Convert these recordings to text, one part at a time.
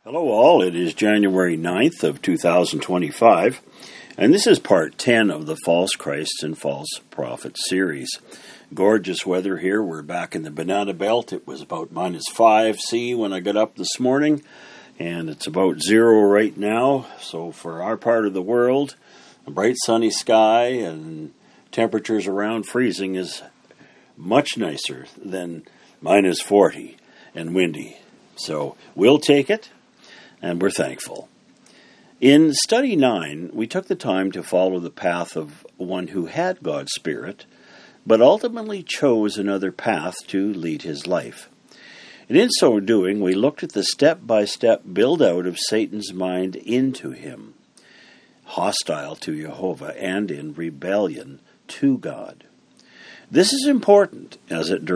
Hello all, it is January 9th of 2025, and this is part 10 of the False Christs and False Prophets series. Gorgeous weather here. We're back in the Banana Belt. It was about minus 5°C when I got up this morning, and it's about 0 right now. So for our part of the world, a bright sunny sky and temperatures around freezing is much nicer than minus 40 and windy. So we'll take it. And we're thankful. In Study 9, we took the time to follow the path of one who had God's Spirit, but ultimately chose another path to lead his life. And in so doing, we looked at the step-by-step build-out of Satan's mind into him, hostile to Jehovah and in rebellion to God. This is important as it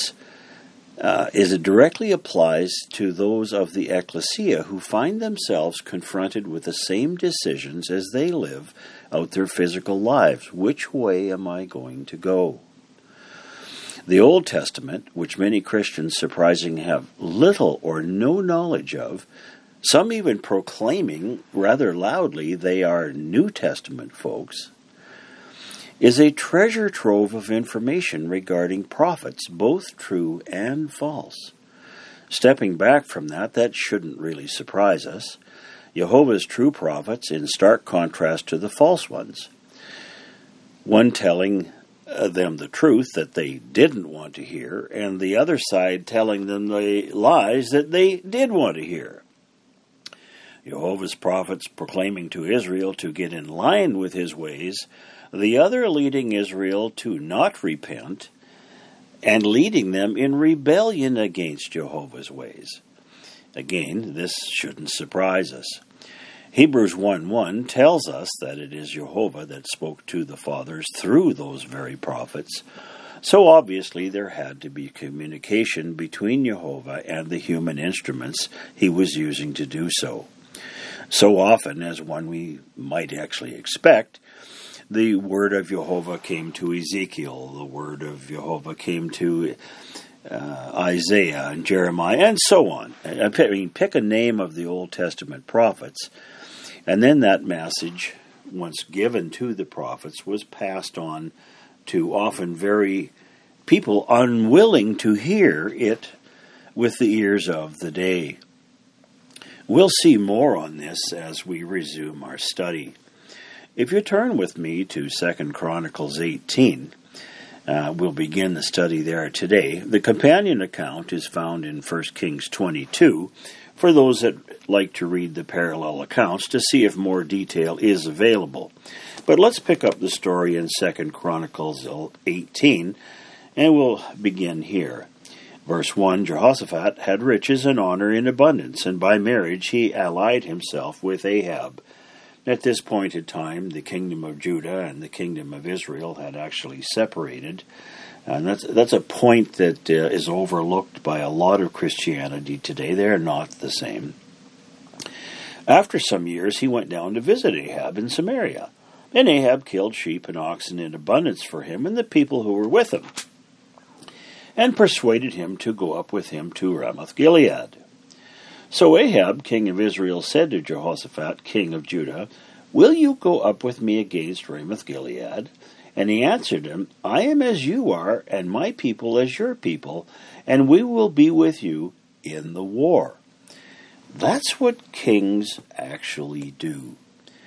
directly applies to those of the ecclesia who find themselves confronted with the same decisions as they live out their physical lives. Which way am I going to go? The Old Testament, which many Christians surprisingly have little or no knowledge of, some even proclaiming rather loudly they are New Testament folks, is a treasure trove of information regarding prophets, both true and false. Stepping back from that shouldn't really surprise us. Jehovah's true prophets in stark contrast to the false ones. One telling them the truth that they didn't want to hear, and the other side telling them the lies that they did want to hear. Jehovah's prophets proclaiming to Israel to get in line with his ways, the other leading Israel to not repent, and leading them in rebellion against Jehovah's ways. Again, this shouldn't surprise us. Hebrews 1:1 tells us that it is Jehovah that spoke to the fathers through those very prophets, so obviously there had to be communication between Jehovah and the human instruments he was using to do so. So often, as one we might actually expect, the word of Jehovah came to Ezekiel, the word of Jehovah came to Isaiah and Jeremiah, and so on. I mean, pick a name of the Old Testament prophets, and then that message, once given to the prophets, was passed on to often very people unwilling to hear it with the ears of the day. We'll see more on this as we resume our study. If you turn with me to 2 Chronicles 18, we'll begin the study there today. The companion account is found in 1 Kings 22 for those that like to read the parallel accounts to see if more detail is available. But let's pick up the story in 2 Chronicles 18, and we'll begin here. Verse 1, Jehoshaphat had riches and honor in abundance, and by marriage he allied himself with Ahab. At this point in time, the kingdom of Judah and the kingdom of Israel had actually separated. And that's a point that is overlooked by a lot of Christianity today. They're not the same. After some years, he went down to visit Ahab in Samaria. And Ahab killed sheep and oxen in abundance for him and the people who were with him, and persuaded him to go up with him to Ramoth-Gilead. So Ahab, king of Israel, said to Jehoshaphat, king of Judah, "Will you go up with me against Ramoth-Gilead?" And he answered him, "I am as you are, and my people as your people, and we will be with you in the war." That's what kings actually do.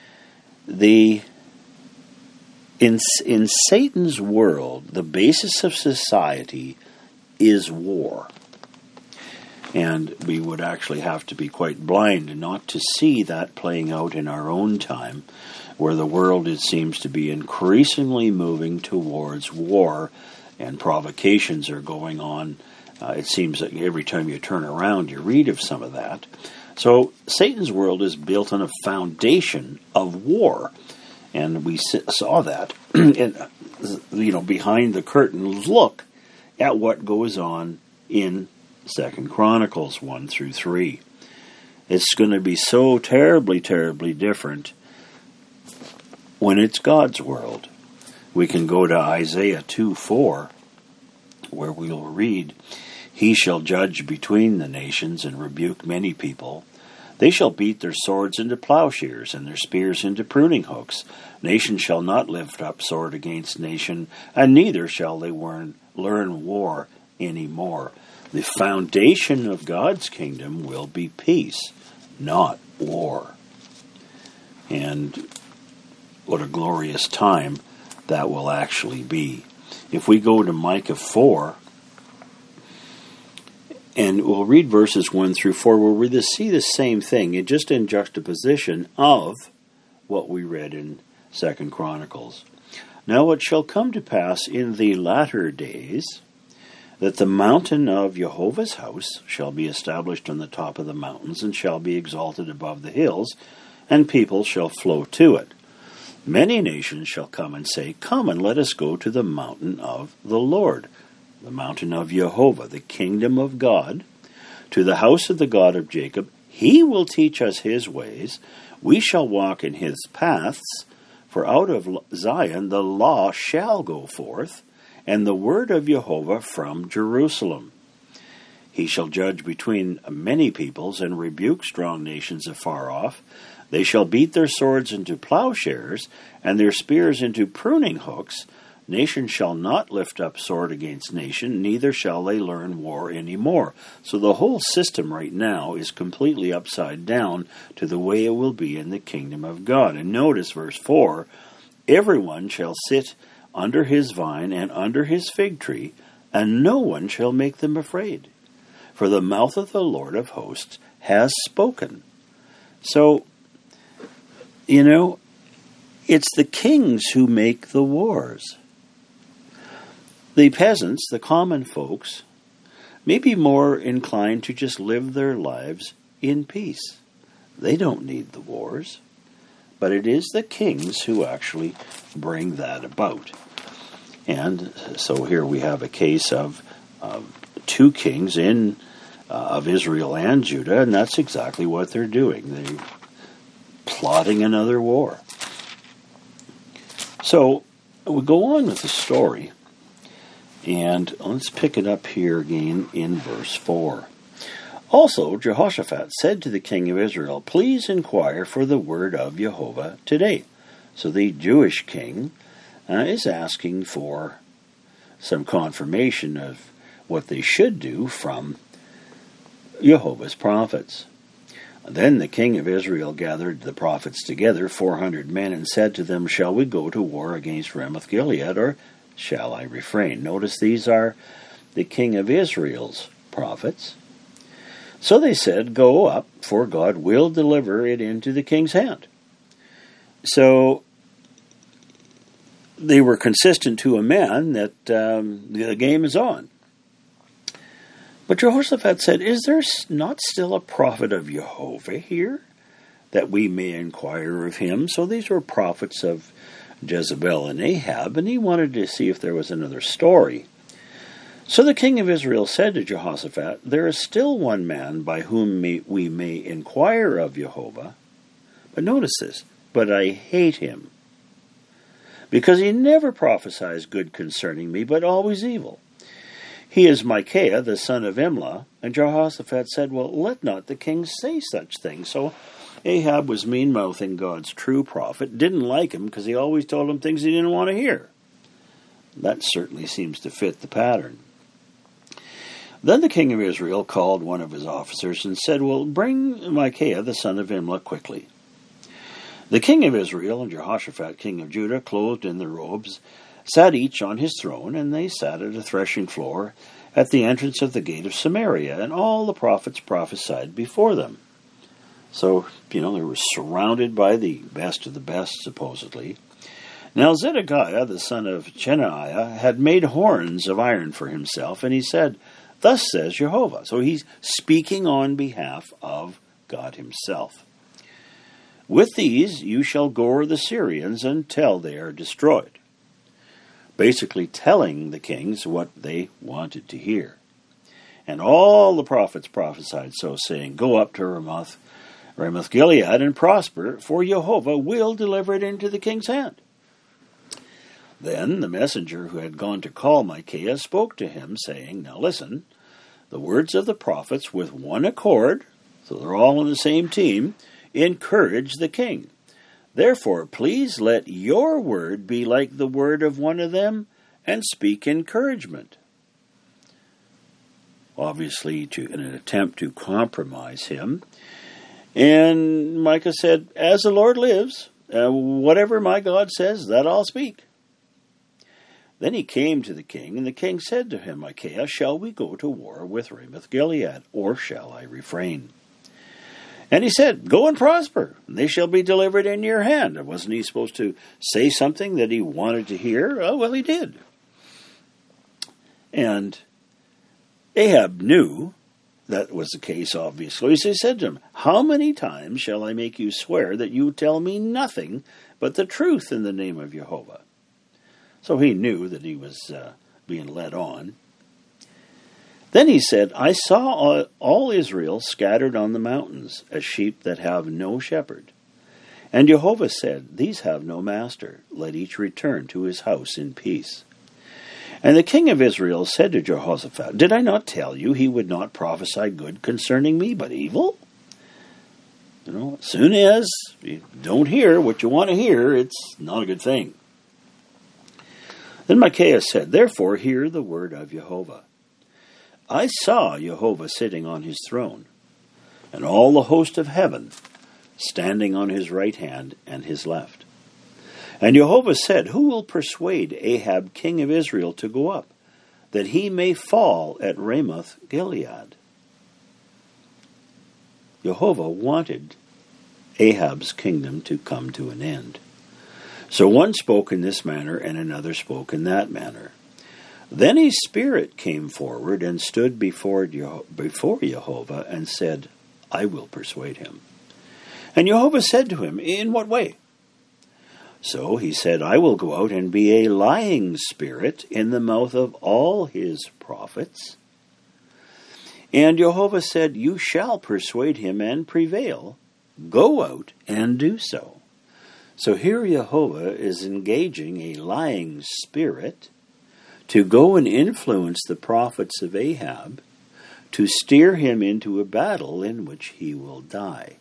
In Satan's world, the basis of society is war. And we would actually have to be quite blind not to see that playing out in our own time, where the world, it seems to be increasingly moving towards war, and provocations are going on. It seems that every time you turn around, you read of some of that. So Satan's world is built on a foundation of war, and we saw that behind the curtain. Look at what goes on in 2 Chronicles 1 through 3. It's going to be so terribly, terribly different when it's God's world. We can go to Isaiah 2:4, where we'll read, "He shall judge between the nations and rebuke many people. They shall beat their swords into plowshares, and their spears into pruning hooks. Nation shall not lift up sword against nation, and neither shall they learn war any more. The foundation of God's kingdom will be peace, not war. And what a glorious time that will actually be. If we go to Micah 4, and we'll read verses 1 through 4, where we see the same thing, just in juxtaposition of what we read in 2 Chronicles. Now it shall come to pass in the latter days that the mountain of Jehovah's house shall be established on the top of the mountains, and shall be exalted above the hills, and people shall flow to it. Many nations shall come and say, Come and let us go to the mountain of the Lord, the mountain of Jehovah, the kingdom of God, to the house of the God of Jacob. He will teach us his ways. We shall walk in his paths. For out of Zion the law shall go forth, and the word of Jehovah from Jerusalem. He shall judge between many peoples, and rebuke strong nations afar off. They shall beat their swords into plowshares, and their spears into pruning hooks. Nation shall not lift up sword against nation, neither shall they learn war any more. So the whole system right now is completely upside down to the way it will be in the kingdom of God. And notice verse 4, Everyone shall sit under his vine and under his fig tree, and no one shall make them afraid. For the mouth of the Lord of hosts has spoken. So, it's the kings who make the wars. The peasants, the common folks, may be more inclined to just live their lives in peace. They don't need the wars. But it is the kings who actually bring that about. And so here we have a case of two kings of Israel and Judah, and that's exactly what they're doing. They're plotting another war. So we go on with the story. And let's pick it up here again in verse 4. Also, Jehoshaphat said to the king of Israel, Please inquire for the word of Jehovah today. So the Jewish king is asking for some confirmation of what they should do from Jehovah's prophets. Then the king of Israel gathered the prophets together, 400 men, and said to them, Shall we go to war against Ramoth-Gilead, or shall I refrain? Notice these are the king of Israel's prophets. So they said, Go up, for God will deliver it into the king's hand. So they were consistent to a man that the game is on. But Jehoshaphat said, Is there not still a prophet of Jehovah here, that we may inquire of him? So these were prophets of Jezebel and Ahab, and he wanted to see if there was another story. So the king of Israel said to Jehoshaphat, There is still one man by whom we may inquire of Jehovah. But notice this, but I hate him, because he never prophesies good concerning me, but always evil. He is Micaiah, the son of Imlah. And Jehoshaphat said, Well, let not the king say such things. So Ahab was mean-mouthing God's true prophet, didn't like him because he always told him things he didn't want to hear. That certainly seems to fit the pattern. Then the king of Israel called one of his officers and said, Well, bring Micaiah, the son of Imlah, quickly. The king of Israel and Jehoshaphat, king of Judah, clothed in their robes, sat each on his throne, and they sat at a threshing floor at the entrance of the gate of Samaria, and all the prophets prophesied before them. So, they were surrounded by the best of the best, supposedly. Now Zedekiah, the son of Chenaanah, had made horns of iron for himself, and he said, Thus says Jehovah. So he's speaking on behalf of God himself. With these you shall gore the Syrians until they are destroyed. Basically telling the kings what they wanted to hear. And all the prophets prophesied so, saying, Go up to Ramoth-Gilead and prosper, for Jehovah will deliver it into the king's hand. Then the messenger who had gone to call Micaiah spoke to him, saying, Now listen, the words of the prophets with one accord, so they're all on the same team, encourage the king. Therefore, please let your word be like the word of one of them, and speak encouragement. Obviously, in an attempt to compromise him. And Micah said, as the Lord lives, whatever my God says, that I'll speak. Then he came to the king, and the king said to him, Micaiah, shall we go to war with Ramoth-Gilead, or shall I refrain? And he said, go and prosper, and they shall be delivered in your hand. Wasn't he supposed to say something that he wanted to hear? Oh, well, he did. And Ahab knew that was the case, obviously. So he said to him, how many times shall I make you swear that you tell me nothing but the truth in the name of Jehovah? So he knew that he was being led on. Then he said, I saw all Israel scattered on the mountains, as sheep that have no shepherd. And Jehovah said, these have no master. Let each return to his house in peace. And the king of Israel said to Jehoshaphat, did I not tell you he would not prophesy good concerning me, but evil? As soon as you don't hear what you want to hear, it's not a good thing. Then Micaiah said, therefore hear the word of Jehovah. I saw Jehovah sitting on his throne, and all the host of heaven standing on his right hand and his left. And Jehovah said, who will persuade Ahab king of Israel to go up, that he may fall at Ramoth-Gilead? Jehovah wanted Ahab's kingdom to come to an end. So one spoke in this manner, and another spoke in that manner. Then his spirit came forward and stood before Jehovah and said, I will persuade him. And Jehovah said to him, in what way? So he said, I will go out and be a lying spirit in the mouth of all his prophets. And Jehovah said, you shall persuade him and prevail. Go out and do so. So here Jehovah is engaging a lying spirit to go and influence the prophets of Ahab, to steer him into a battle in which he will die.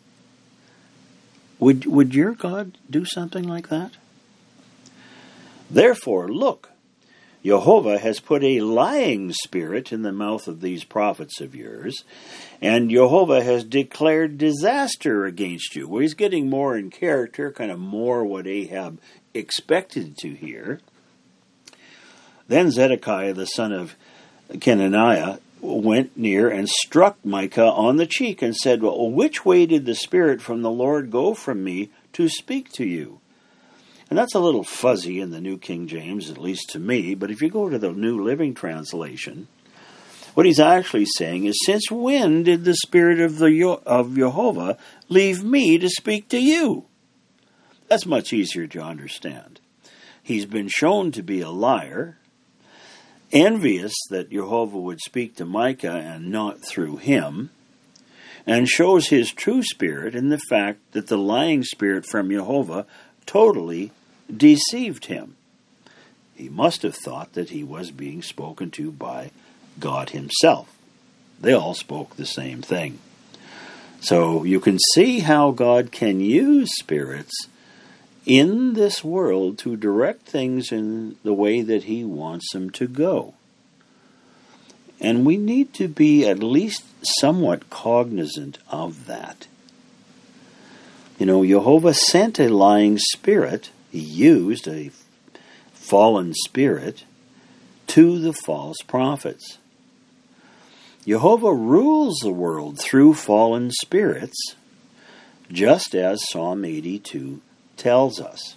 Would your God do something like that? Therefore, look, Jehovah has put a lying spirit in the mouth of these prophets of yours, and Jehovah has declared disaster against you. Well, he's getting more in character, kind of more what Ahab expected to hear. Then Zedekiah, the son of Kenaniah, went near and struck Micah on the cheek and said, well, which way did the Spirit from the Lord go from me to speak to you? And that's a little fuzzy in the New King James, at least to me, but if you go to the New Living Translation, what he's actually saying is, since when did the Spirit of Jehovah leave me to speak to you? That's much easier to understand. He's been shown to be a liar, envious that Jehovah would speak to Micah and not through him, and shows his true spirit in the fact that the lying spirit from Jehovah totally deceived him. He must have thought that he was being spoken to by God himself. They all spoke the same thing. So you can see how God can use spirits in this world to direct things in the way that he wants them to go. And we need to be at least somewhat cognizant of that. Jehovah sent a lying spirit. He used a fallen spirit to the false prophets. Jehovah rules the world through fallen spirits, just as Psalm 82 tells us.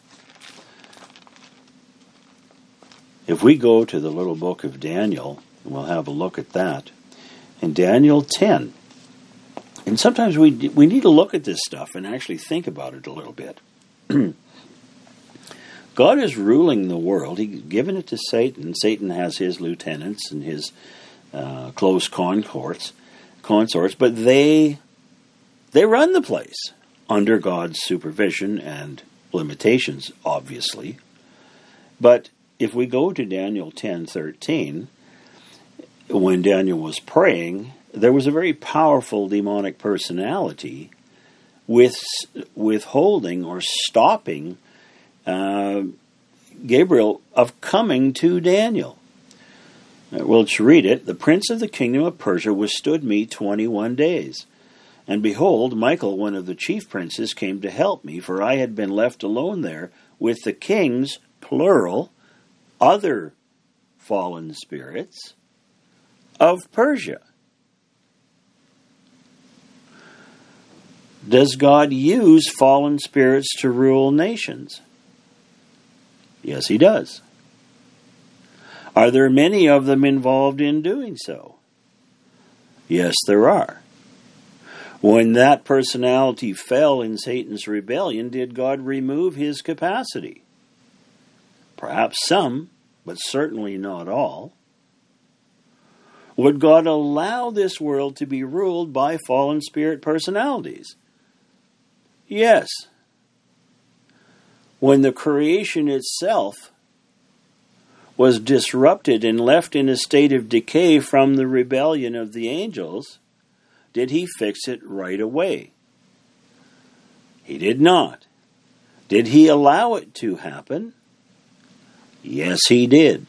If we go to the little book of Daniel, we'll have a look at that. In Daniel 10, and sometimes we need to look at this stuff and actually think about it a little bit. God is ruling the world. He's given it to Satan. Satan has his lieutenants and his close consorts, but they run the place under God's supervision and limitations, obviously. But if we go to Daniel 10:13, when Daniel was praying there was a very powerful demonic personality withholding or stopping Gabriel of coming to Daniel. Well, let's read it. The prince of the kingdom of Persia withstood me 21 days. And behold, Michael, one of the chief princes, came to help me, for I had been left alone there with the kings, plural, other fallen spirits of Persia. Does God use fallen spirits to rule nations? Yes, he does. Are there many of them involved in doing so? Yes, there are. When that personality fell in Satan's rebellion, did God remove his capacity? Perhaps some, but certainly not all. Would God allow this world to be ruled by fallen spirit personalities? Yes. When the creation itself was disrupted and left in a state of decay from the rebellion of the angels, did he fix it right away? He did not. Did he allow it to happen? Yes, he did.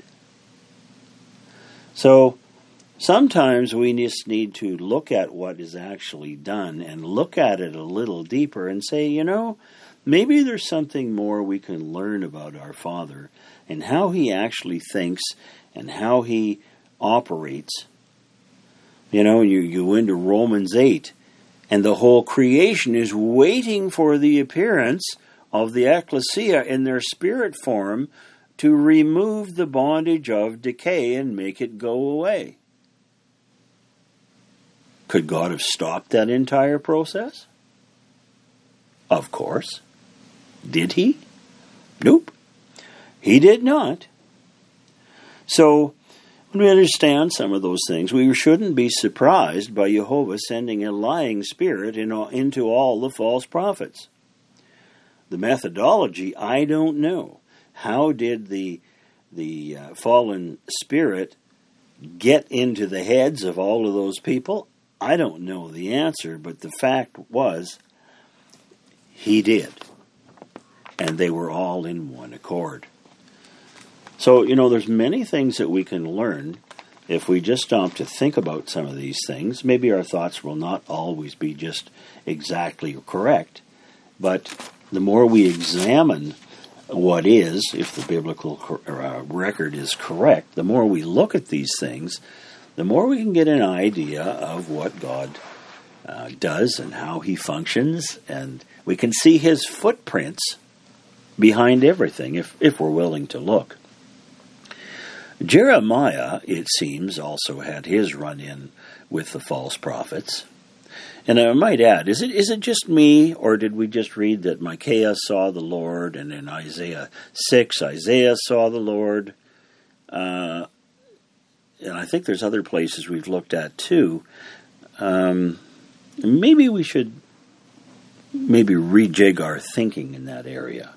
So, sometimes we just need to look at what is actually done and look at it a little deeper and say, maybe there's something more we can learn about our Father and how he actually thinks and how he operates. You go into Romans 8, and the whole creation is waiting for the appearance of the ecclesia in their spirit form to remove the bondage of decay and make it go away. Could God have stopped that entire process? Of course. Did he? Nope. He did not. So, when we understand some of those things, we shouldn't be surprised by Jehovah sending a lying spirit into all the false prophets. The methodology, I don't know. How did the fallen spirit get into the heads of all of those people? I don't know the answer, but the fact was, he did. And they were all in one accord. So, there's many things that we can learn if we just stop to think about some of these things. Maybe our thoughts will not always be just exactly correct, but the more we examine what is, if the biblical record is correct, the more we look at these things, the more we can get an idea of what God does and how he functions, and we can see his footprints behind everything if we're willing to look. Jeremiah, it seems, also had his run-in with the false prophets. And I might add, is it just me, or did we just read that Micaiah saw the Lord, and in Isaiah 6, Isaiah saw the Lord? And I think there's other places we've looked at too. Maybe we should rejig our thinking in that area.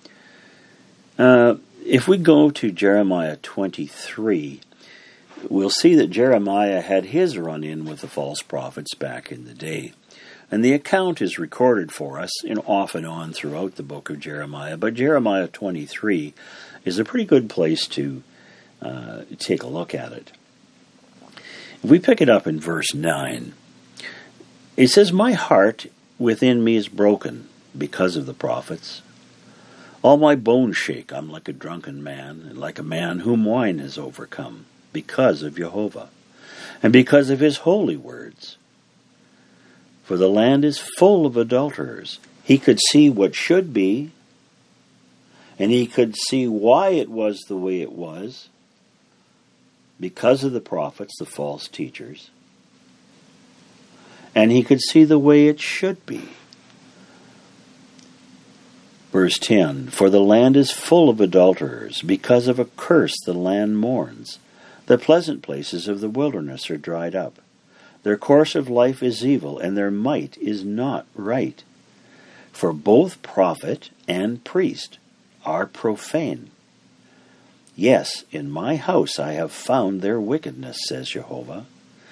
If we go to Jeremiah 23, we'll see that Jeremiah had his run-in with the false prophets back in the day. And the account is recorded for us off and on throughout the book of Jeremiah. But Jeremiah 23 is a pretty good place to take a look at it. If we pick it up in verse 9, it says, "My heart within me is broken because of the prophets. All my bones shake. I'm like a drunken man, and like a man whom wine has overcome, because of Jehovah, and because of his holy words. For the land is full of adulterers." He could see what should be, and he could see why it was the way it was, because of the prophets, the false teachers. And he could see the way it should be. Verse 10, "For the land is full of adulterers. Because of a curse the land mourns. The pleasant places of the wilderness are dried up. Their course of life is evil, and their might is not right. For both prophet and priest are profane. Yes, in my house I have found their wickedness, says Jehovah.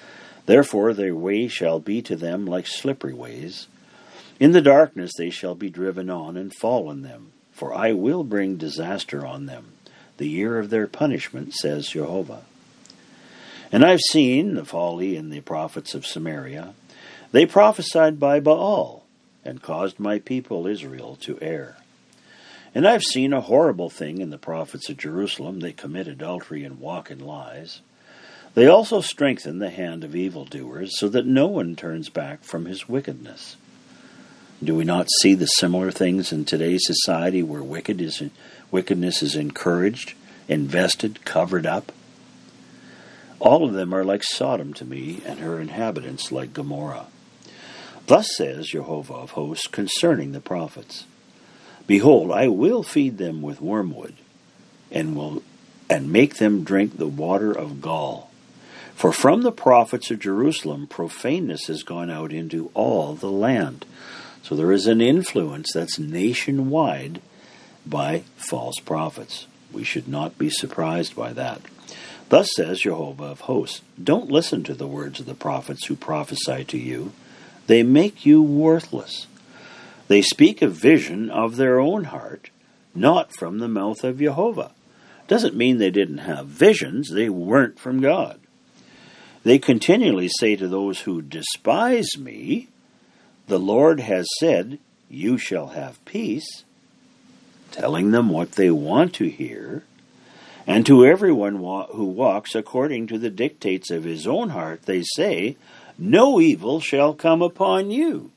Therefore their way shall be to them like slippery ways. In the darkness they shall be driven on and fall in them. For I will bring disaster on them, the year of their punishment, says Jehovah. And I've seen the folly in the prophets of Samaria. They prophesied by Baal, and caused my people Israel to err. And I've seen a horrible thing in the prophets of Jerusalem. They commit adultery and walk in lies. They also strengthen the hand of evildoers, so that no one turns back from his wickedness. Do we not see the similar things in today's society where wickedness is encouraged, invested, covered up? All of them are like Sodom to me, and her inhabitants like Gomorrah. Thus says Jehovah of hosts concerning the prophets, Behold, I will feed them with wormwood, and make them drink the water of gall. For from the prophets of Jerusalem profaneness has gone out into all the land. So there is an influence that's nationwide by false prophets. We should not be surprised by that. Thus says Jehovah of hosts, Don't listen to the words of the prophets who prophesy to you. They make you worthless. They speak a vision of their own heart, not from the mouth of Jehovah. Doesn't mean they didn't have visions. They weren't from God. They continually say to those who despise me, The Lord has said, You shall have peace, telling them what they want to hear. And to everyone who walks according to the dictates of his own heart, they say, No evil shall come upon you.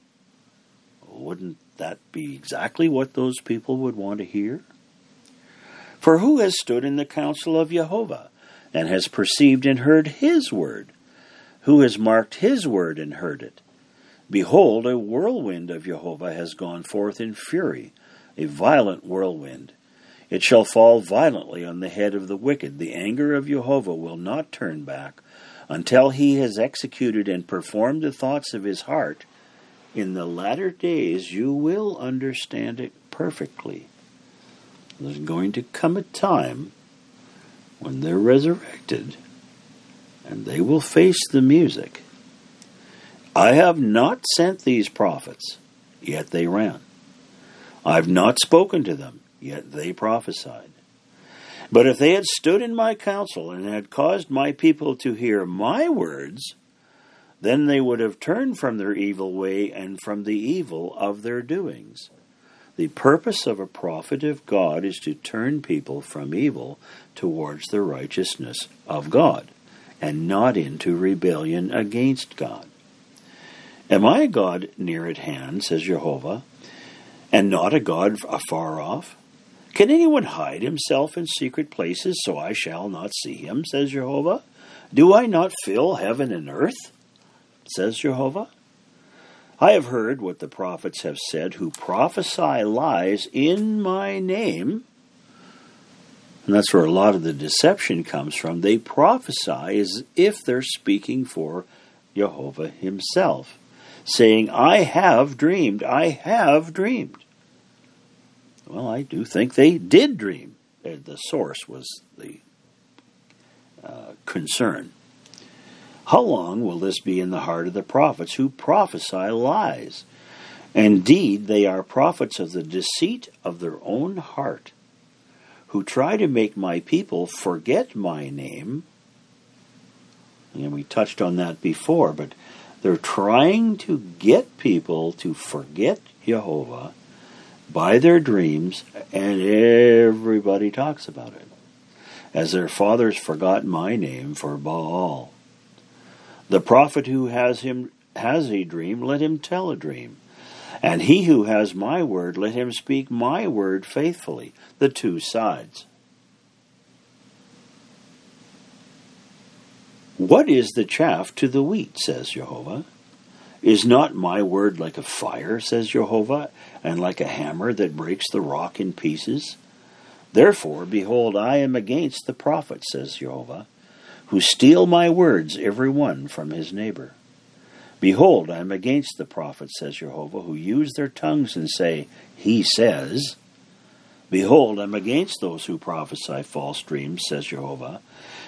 Wouldn't that be exactly what those people would want to hear? For who has stood in the counsel of Jehovah, and has perceived and heard his word? Who has marked his word and heard it? Behold, a whirlwind of Jehovah has gone forth in fury, a violent whirlwind. It shall fall violently on the head of the wicked. The anger of Jehovah will not turn back until he has executed and performed the thoughts of his heart. In the latter days you will understand it perfectly. There's going to come a time when they're resurrected, and they will face the music. I have not sent these prophets, yet they ran. I have not spoken to them, yet they prophesied. But if they had stood in my counsel and had caused my people to hear my words, then they would have turned from their evil way and from the evil of their doings. The purpose of a prophet of God is to turn people from evil towards the righteousness of God, and not into rebellion against God. Am I a God near at hand, says Jehovah, and not a God afar off? Can anyone hide himself in secret places so I shall not see him, says Jehovah? Do I not fill heaven and earth, says Jehovah? I have heard what the prophets have said who prophesy lies in my name. And that's where a lot of the deception comes from. They prophesy as if they're speaking for Jehovah himself, saying, I have dreamed, I have dreamed. Well, I do think they did dream. The source was the concern. How long will this be in the heart of the prophets who prophesy lies? Indeed, they are prophets of the deceit of their own heart, who try to make my people forget my name. And we touched on that before, but they're trying to get people to forget Jehovah by their dreams, and everybody talks about it, as their fathers forgot my name for Baal. The prophet who has a dream, let him tell a dream. And he who has my word, let him speak my word faithfully. The two sides. What is the chaff to the wheat, says Jehovah? Is not my word like a fire, says Jehovah, and like a hammer that breaks the rock in pieces? Therefore, behold, I am against the prophets, says Jehovah, who steal my words, every one from his neighbor. Behold, I am against the prophets, says Jehovah, who use their tongues and say, He says. Behold, I am against those who prophesy false dreams, says Jehovah,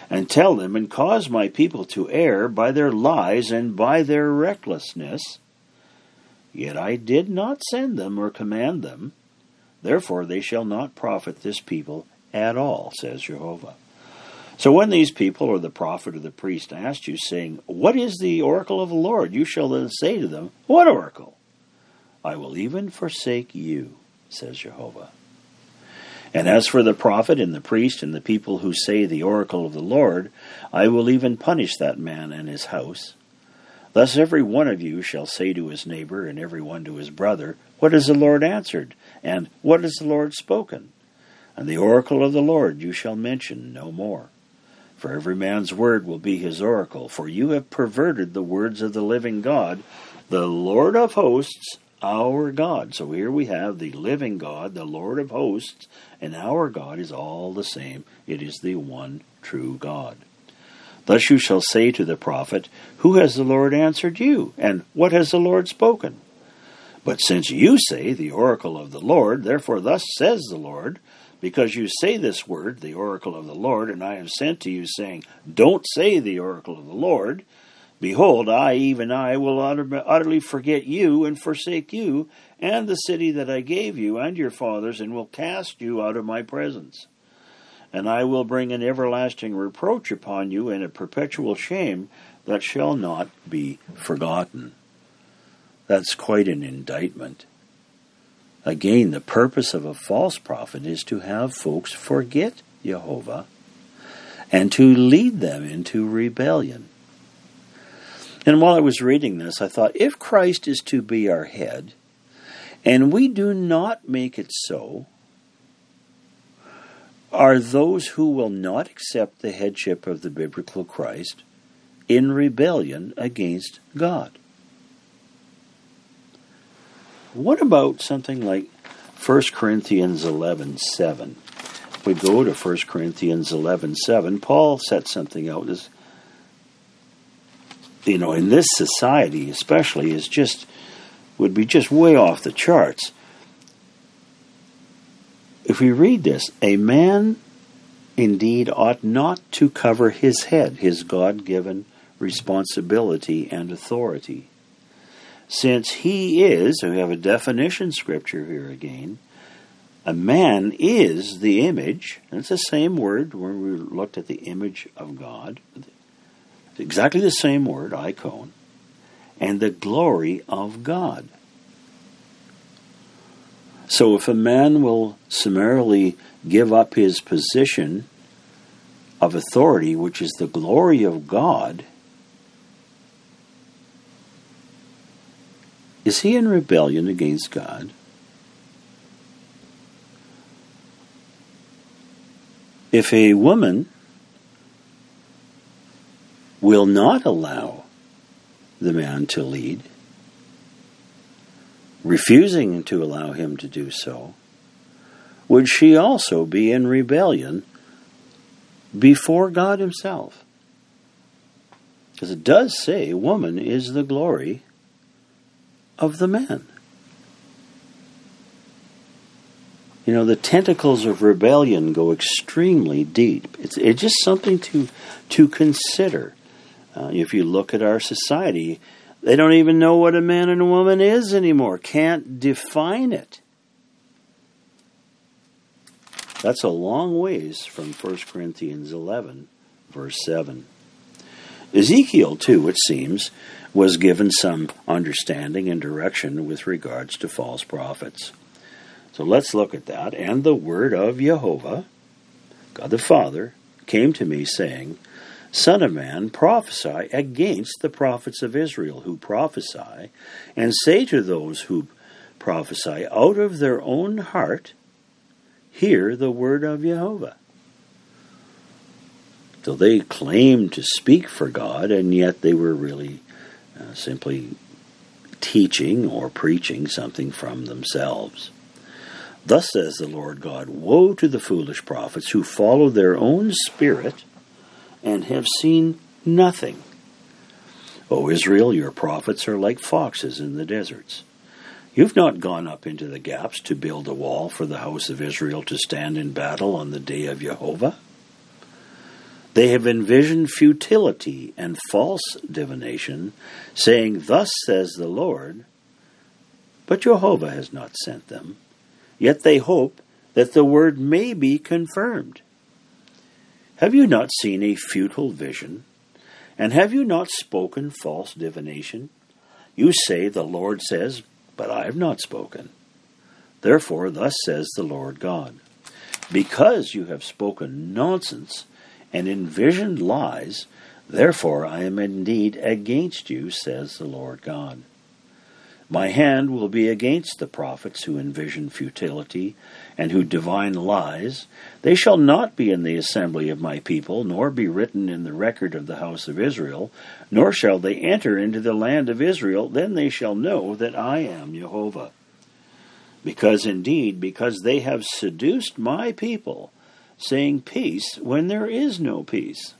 and tell them, and cause my people to err by their lies and by their recklessness. Yet I did not send them or command them. Therefore they shall not profit this people at all, says Jehovah. So when these people, or the prophet or the priest, asked you, saying, What is the oracle of the Lord? You shall then say to them, What oracle? I will even forsake you, says Jehovah. And as for the prophet and the priest and the people who say the oracle of the Lord, I will even punish that man and his house. Thus every one of you shall say to his neighbor and every one to his brother, What has the Lord answered? And what has the Lord spoken? And the oracle of the Lord you shall mention no more. For every man's word will be his oracle, for you have perverted the words of the living God, the Lord of hosts, our God. So here we have the living God, the Lord of hosts, and our God is all the same. It is the one true God. Thus you shall say to the prophet, Who has the Lord answered you? And what has the Lord spoken? But since you say the oracle of the Lord, therefore thus says the Lord, because you say this word, the oracle of the Lord, and I have sent to you, saying, Don't say the oracle of the Lord, behold, I, even I, will utterly forget you and forsake you, and the city that I gave you and your fathers, and will cast you out of my presence. And I will bring an everlasting reproach upon you and a perpetual shame that shall not be forgotten. That's quite an indictment. Again, the purpose of a false prophet is to have folks forget Jehovah and to lead them into rebellion. And while I was reading this, I thought, if Christ is to be our head, and we do not make it so, are those who will not accept the headship of the biblical Christ in rebellion against God. What about something like 1 Corinthians 11:7? If we go to 1 Corinthians 11:7, Paul set something out as, in this society especially, would be just way off the charts. If we read this, a man indeed ought not to cover his head, his God-given responsibility and authority. Since he is, and we have a definition scripture here again, a man is the image, and it's the same word when we looked at the image of God, it's exactly the same word, icon, and the glory of God. So if a man will summarily give up his position of authority, which is the glory of God, is he in rebellion against God? If a woman will not allow the man to lead, refusing to allow him to do so, would she also be in rebellion before God himself? Because it does say woman is the glory of the man. The tentacles of rebellion go extremely deep. It's just something to consider. If you look at our society, they don't even know what a man and a woman is anymore. Can't define it. That's a long ways from 1 Corinthians 11, verse 7. Ezekiel, too, it seems, was given some understanding and direction with regards to false prophets. So let's look at that. And the word of Jehovah, God the Father, came to me, saying, Son of man, prophesy against the prophets of Israel who prophesy, and say to those who prophesy out of their own heart, Hear the word of Jehovah. So they claimed to speak for God, and yet they were really simply teaching or preaching something from themselves. Thus says the Lord God, Woe to the foolish prophets who follow their own spirit and have seen nothing. O Israel, your prophets are like foxes in the deserts. You've not gone up into the gaps to build a wall for the house of Israel to stand in battle on the day of Jehovah. They have envisioned futility and false divination, saying, Thus says the Lord, but Jehovah has not sent them. Yet they hope that the word may be confirmed. Have you not seen a futile vision? And have you not spoken false divination? You say, The Lord says, but I have not spoken. Therefore, thus says the Lord God, because you have spoken nonsense and envisioned lies, therefore I am indeed against you, says the Lord God. My hand will be against the prophets who envision futility and who divine lies. They shall not be in the assembly of my people, nor be written in the record of the house of Israel, nor shall they enter into the land of Israel. Then they shall know that I am Jehovah. Because they have seduced my people, saying peace when there is no peace,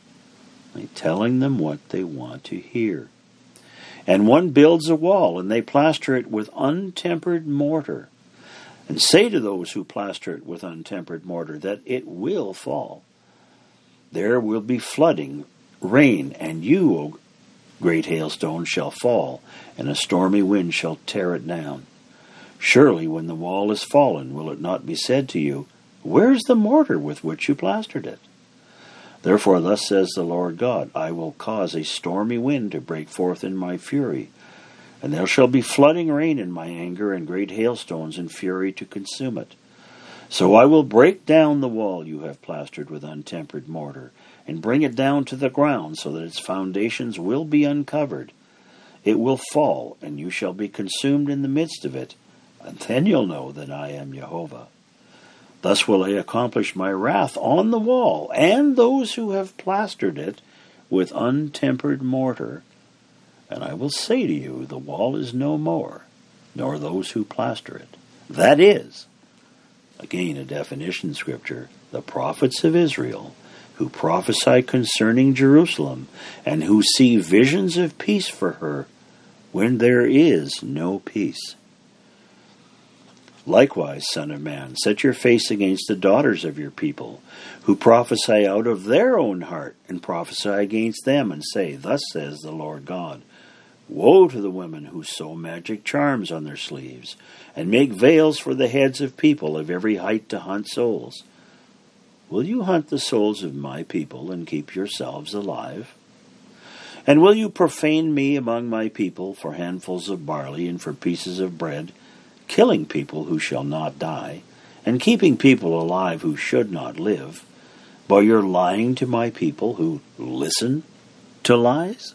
telling them what they want to hear. And one builds a wall, and they plaster it with untempered mortar, and say to those who plaster it with untempered mortar that it will fall. There will be flooding, rain, and you, O great hailstone, shall fall, and a stormy wind shall tear it down. Surely when the wall is fallen, will it not be said to you, Where's the mortar with which you plastered it? Therefore thus says the Lord God, I will cause a stormy wind to break forth in my fury, and there shall be flooding rain in my anger, and great hailstones in fury to consume it. So I will break down the wall you have plastered with untempered mortar, and bring it down to the ground, so that its foundations will be uncovered. It will fall, and you shall be consumed in the midst of it, and then you'll know that I am Jehovah. Thus will I accomplish my wrath on the wall, and those who have plastered it with untempered mortar. And I will say to you, the wall is no more, nor those who plaster it. That is, again a definition scripture, the prophets of Israel, who prophesy concerning Jerusalem, and who see visions of peace for her, when there is no peace. Likewise, Son of man, set your face against the daughters of your people, who prophesy out of their own heart, and prophesy against them, and say, Thus says the Lord God, Woe to the women who sew magic charms on their sleeves, and make veils for the heads of people of every height to hunt souls. Will you hunt the souls of my people, and keep yourselves alive? And will you profane me among my people for handfuls of barley and for pieces of bread, killing people who shall not die, and keeping people alive who should not live, by your lying to my people who listen to lies?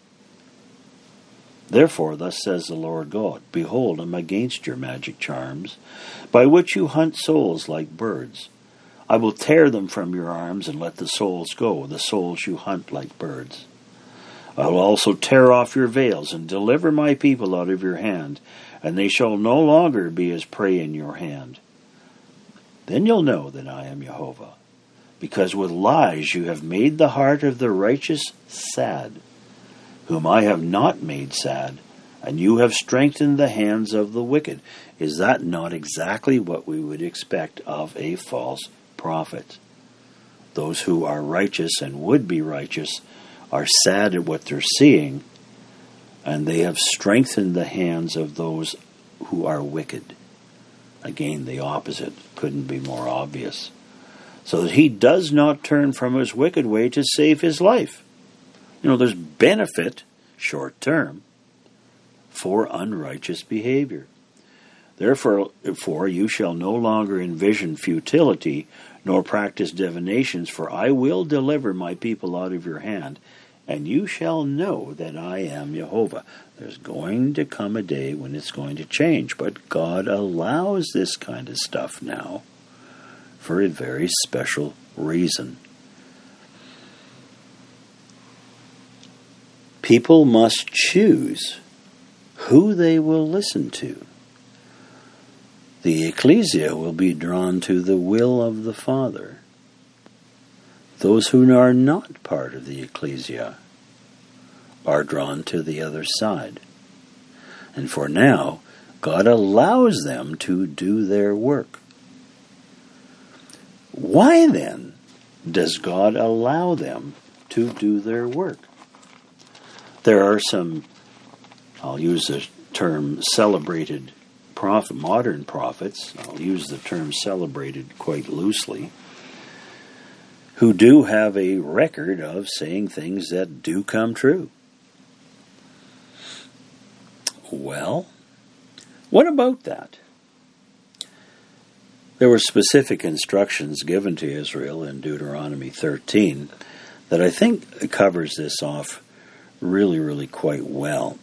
Therefore, thus says the Lord God, Behold, I am against your magic charms, by which you hunt souls like birds. I will tear them from your arms and let the souls go, the souls you hunt like birds. I will also tear off your veils and deliver my people out of your hand, and they shall no longer be as prey in your hand. Then you'll know that I am Jehovah, because with lies you have made the heart of the righteous sad, whom I have not made sad, and you have strengthened the hands of the wicked. Is that not exactly what we would expect of a false prophet? Those who are righteous and would be righteous are sad at what they're seeing, and they have strengthened the hands of those who are wicked. Again, the opposite couldn't be more obvious. So that he does not turn from his wicked way to save his life. There's benefit, short term, for unrighteous behavior. Therefore you shall no longer envision futility, nor practice divinations, for I will deliver my people out of your hand, and you shall know that I am Jehovah. There's going to come a day when it's going to change, but God allows this kind of stuff now for a very special reason. People must choose who they will listen to. The ecclesia will be drawn to the will of the Father. Those who are not part of the ecclesia are drawn to the other side. And for now, God allows them to do their work. Why then does God allow them to do their work? There are some, I'll use the term celebrated modern prophets, I'll use the term celebrated quite loosely, who do have a record of saying things that do come true. Well, what about that? There were specific instructions given to Israel in Deuteronomy 13 that I think covers this off really, really quite well.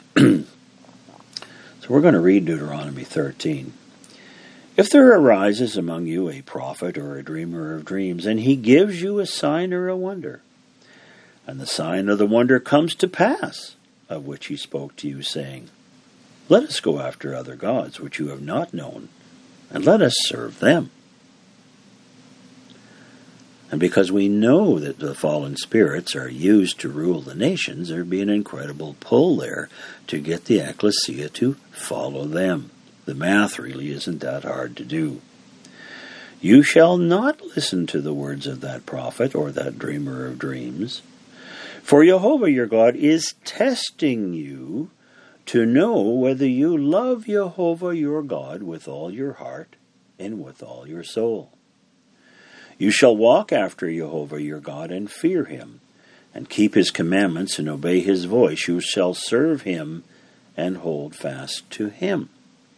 So we're going to read Deuteronomy 13. If there arises among you a prophet or a dreamer of dreams, and he gives you a sign or a wonder, and the sign or the wonder comes to pass, of which he spoke to you, saying, let us go after other gods which you have not known, and let us serve them. And because we know that the fallen spirits are used to rule the nations, there'd be an incredible pull there to get the ecclesia to follow them. The math really isn't that hard to do. You shall not listen to the words of that prophet or that dreamer of dreams, for Jehovah your God is testing you to know whether you love Jehovah your God with all your heart and with all your soul. You shall walk after Jehovah your God and fear him, and keep his commandments and obey his voice. You shall serve him and hold fast to him.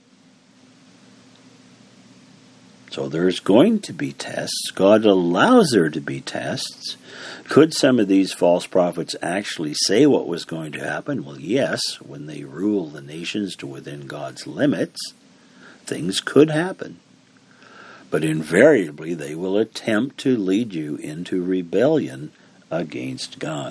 So there's going to be tests. God allows there to be tests. Could some of these false prophets actually say what was going to happen? Well, yes, when they rule the nations to within God's limits, things could happen. But invariably they will attempt to lead you into rebellion against God.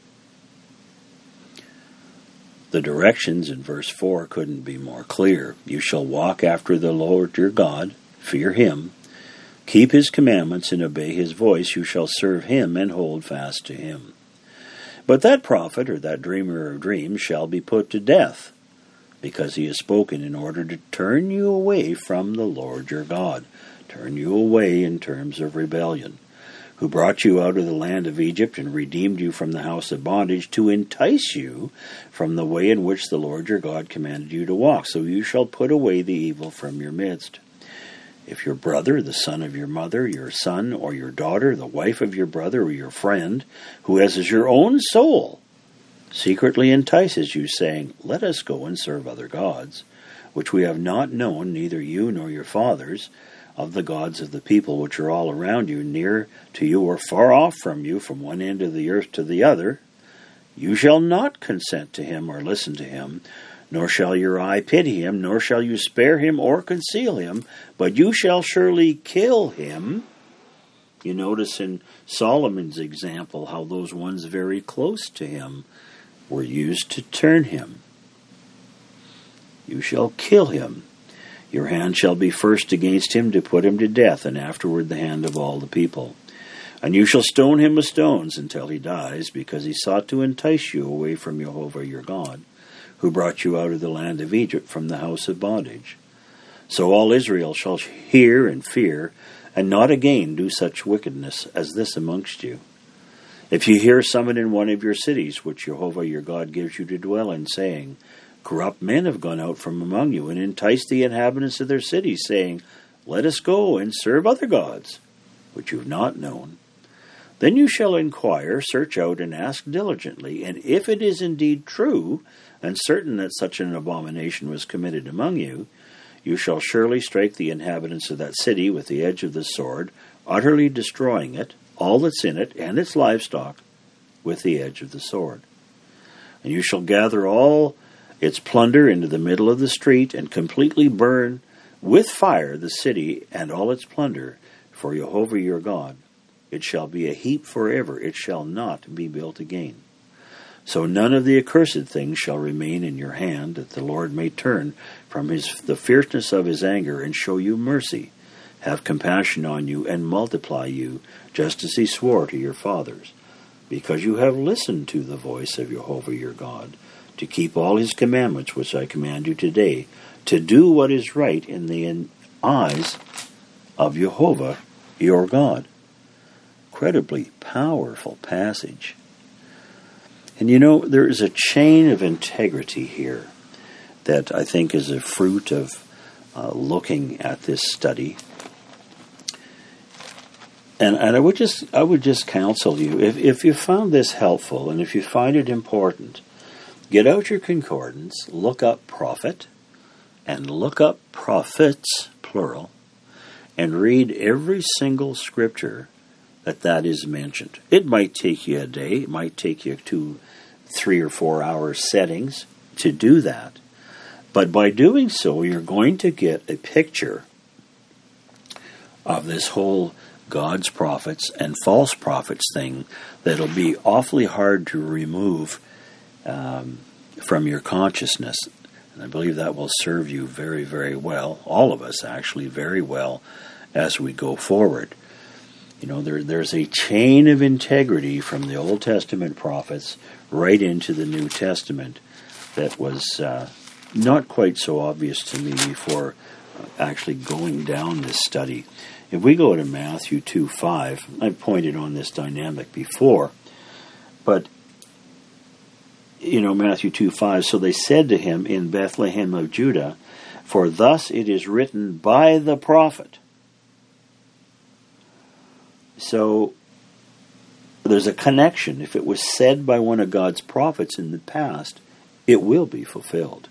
The directions in verse 4 couldn't be more clear. You shall walk after the Lord your God, fear him, keep his commandments and obey his voice. You shall serve him and hold fast to him. But that prophet or that dreamer of dreams shall be put to death, because he has spoken in order to turn you away from the Lord your God. Turn you away in terms of rebellion, who brought you out of the land of Egypt and redeemed you from the house of bondage, to entice you from the way in which the Lord your God commanded you to walk. So you shall put away the evil from your midst. If your brother, the son of your mother, your son or your daughter, the wife of your brother or your friend, who has as your own soul, secretly entices you, saying, let us go and serve other gods, which we have not known, neither you nor your fathers, of the gods of the people which are all around you, near to you or far off from you, from one end of the earth to the other, you shall not consent to him or listen to him, nor shall your eye pity him, nor shall you spare him or conceal him, but you shall surely kill him. You notice in Solomon's example how those ones very close to him were used to turn him. You shall kill him. Your hand shall be first against him to put him to death, and afterward the hand of all the people. And you shall stone him with stones until he dies, because he sought to entice you away from Jehovah your God, who brought you out of the land of Egypt from the house of bondage. So all Israel shall hear and fear, and not again do such wickedness as this amongst you. If you hear someone in one of your cities, which Jehovah your God gives you to dwell in, saying, corrupt men have gone out from among you, and enticed the inhabitants of their cities, saying, let us go and serve other gods, which you have not known. Then you shall inquire, search out, and ask diligently, and if it is indeed true, and certain that such an abomination was committed among you, you shall surely strike the inhabitants of that city with the edge of the sword, utterly destroying it, all that's in it, and its livestock, with the edge of the sword. And you shall gather all its plunder into the middle of the street, and completely burn with fire the city and all its plunder, for Jehovah your God. It shall be a heap forever, it shall not be built again. So none of the accursed things shall remain in your hand, that the Lord may turn from the fierceness of his anger, and show you mercy, have compassion on you, and multiply you, just as he swore to your fathers, because you have listened to the voice of Jehovah your God, to keep all his commandments which I command you today, to do what is right in the eyes of Jehovah your God. incredibly powerful passage. And you know, there is a chain of integrity here that I think is a fruit of looking at this study. And I would just counsel you, if you found this helpful and if you find it important, get out your concordance, look up prophet, and look up prophets, plural, and read every single scripture that is mentioned. It might take you a day, it might take you 2, 3, or 4 hour settings to do that. But by doing so, you're going to get a picture of this whole God's prophets and false prophets thing that'll be awfully hard to remove from your consciousness. And I believe that will serve you very, very well, all of us actually, very well as we go forward. You know, there's a chain of integrity from the Old Testament prophets right into the New Testament that was not quite so obvious to me before actually going down this study. If we go to Matthew 2:5, I've pointed on this dynamic before, but, you know, Matthew 2:5, so they said to him in Bethlehem of Judah, for thus it is written by the prophet. So there's a connection. If it was said by one of God's prophets in the past, it will be fulfilled.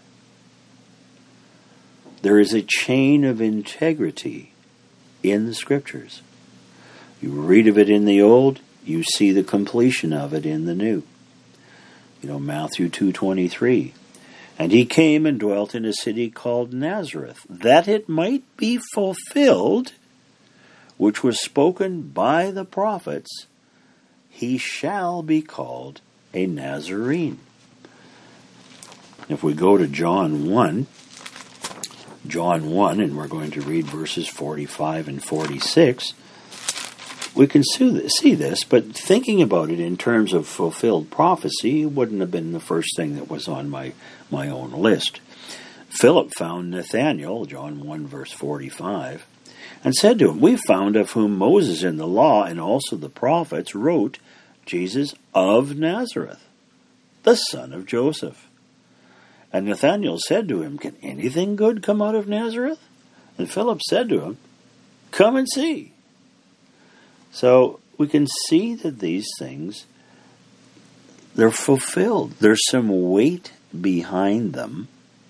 There is a chain of integrity in the Scriptures. You read of it in the Old, you see the completion of it in the New. You know, Matthew 2:23. And he came and dwelt in a city called Nazareth, that it might be fulfilled, which was spoken by the prophets, he shall be called a Nazarene. If we go to John 1, and we're going to read verses 45 and 46, we can see this, but thinking about it in terms of fulfilled prophecy wouldn't have been the first thing that was on my own list. Philip found Nathanael, John 1 verse 45, and said to him, we found of whom Moses in the law and also the prophets wrote, Jesus of Nazareth, the son of Joseph. And Nathanael said to him, can anything good come out of Nazareth? And Philip said to him, come and see. So we can see that these things, they're fulfilled. There's some weight behind them.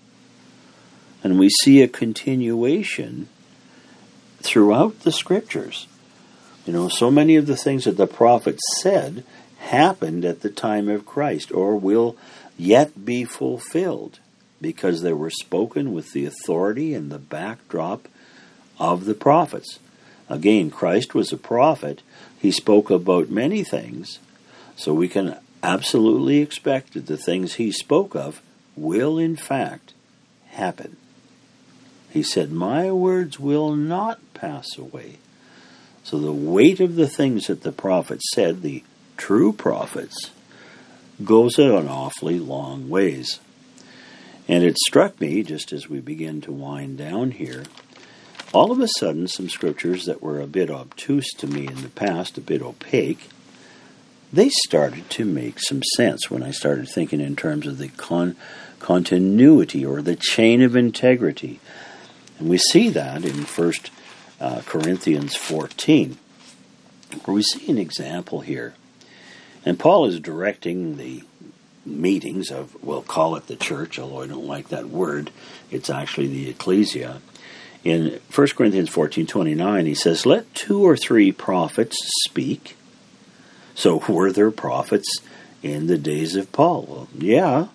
And we see a continuation throughout the Scriptures. You know, so many of the things that the prophets said happened at the time of Christ, or will yet be fulfilled, because they were spoken with the authority and the backdrop of the prophets. Again, Christ was a prophet. He spoke about many things, so we can absolutely expect that the things he spoke of will in fact happen. He said, my words will not pass away. So the weight of the things that the prophets said, the true prophets, goes an awfully long ways. And it struck me, just as we begin to wind down here, all of a sudden some scriptures that were a bit obtuse to me in the past, a bit opaque, they started to make some sense when I started thinking in terms of the continuity or the chain of integrity. And we see that in 1 Corinthians 14, where we see an example here. And Paul is directing the meetings of, we'll call it the church, although I don't like that word. It's actually the ecclesia. In 1 Corinthians 14:29, he says, let 2 or 3 prophets speak. So were there prophets in the days of Paul? Well, yeah.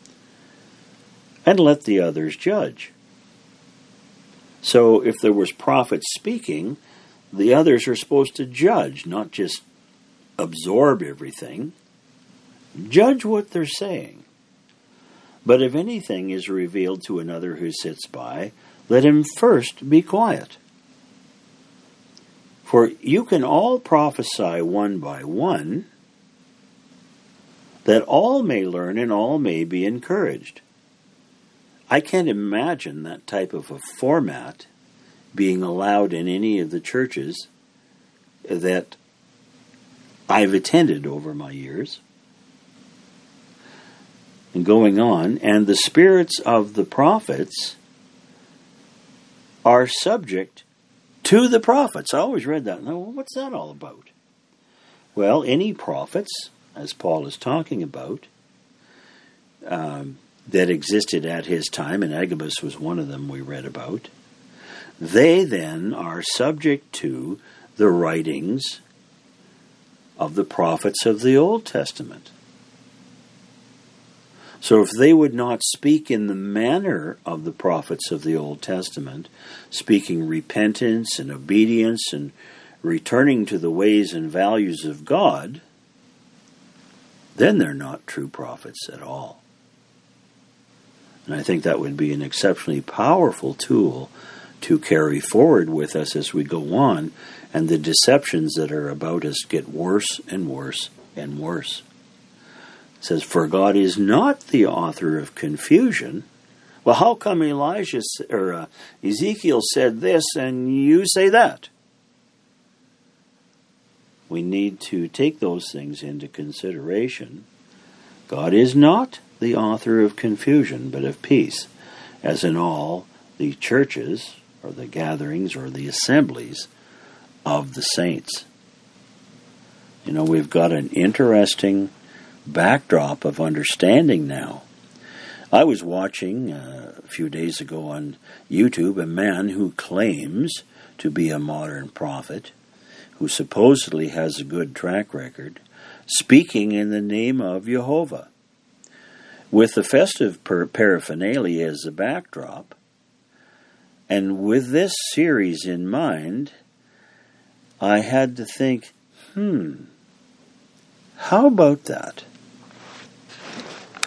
And let the others judge. So if there was prophets speaking, the others are supposed to judge, not just absorb everything. Judge what they're saying. But if anything is revealed to another who sits by, let him first be quiet. For you can all prophesy one by one, that all may learn and all may be encouraged. I can't imagine that type of a format being allowed in any of the churches that I've attended over my years. And going on, and the spirits of the prophets are subject to the prophets. I always read that. Now, what's that all about? Well, any prophets, as Paul is talking about, that existed at his time, and Agabus was one of them we read about, they then are subject to the writings of the prophets of the Old Testament. So if they would not speak in the manner of the prophets of the Old Testament, speaking repentance and obedience and returning to the ways and values of God, then they're not true prophets at all. And I think that would be an exceptionally powerful tool to carry forward with us as we go on, and the deceptions that are about us get worse and worse and worse. It says, for God is not the author of confusion. Well, how come Ezekiel said this and you say that? We need to take those things into consideration. God is not the author of confusion, but of peace, as in all the churches, or the gatherings, or the assemblies of the saints. You know, we've got an interesting backdrop of understanding now. I was watching a few days ago on YouTube a man who claims to be a modern prophet, who supposedly has a good track record, speaking in the name of Jehovah, with the festive paraphernalia as a backdrop. And with this series in mind, I had to think, how about that?